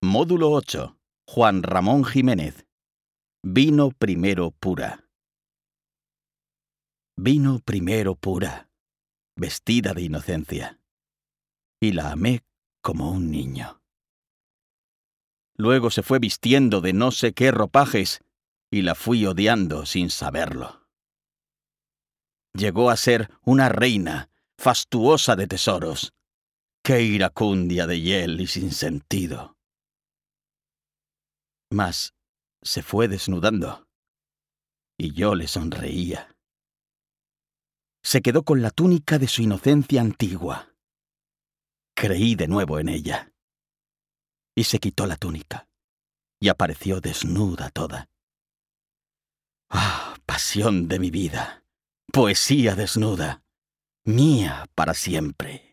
Módulo 8. Juan Ramón Jiménez. Vino primero pura. Vino primero pura, vestida de inocencia, y la amé como un niño. Luego se fue vistiendo de no sé qué ropajes, y la fui odiando sin saberlo. Llegó a ser una reina, fastuosa de tesoros. ¡Qué iracundia de hiel y sin sentido! Mas se fue desnudando, y yo le sonreía. Se quedó con la túnica de su inocencia antigua. Creí de nuevo en ella. Y se quitó la túnica, y apareció desnuda toda. ¡Ah, pasión de mi vida! Poesía desnuda, mía para siempre.